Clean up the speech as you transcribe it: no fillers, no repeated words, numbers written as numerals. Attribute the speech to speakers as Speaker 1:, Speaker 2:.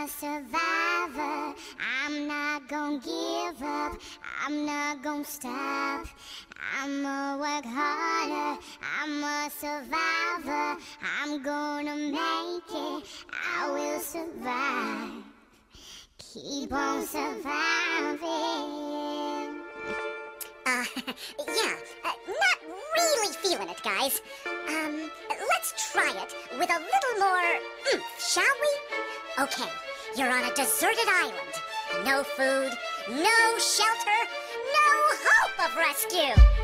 Speaker 1: a survivor. I'm not gonna give up. I'm not gonna stop. I'ma work harder. I'm a survivor. I'm gonna make it. I will survive. Keep on surviving.
Speaker 2: Yeah, not really feeling it, guys. Let's try it with a little more oomph, shall we? Okay, you're on a deserted island. No food, no shelter, no hope of rescue.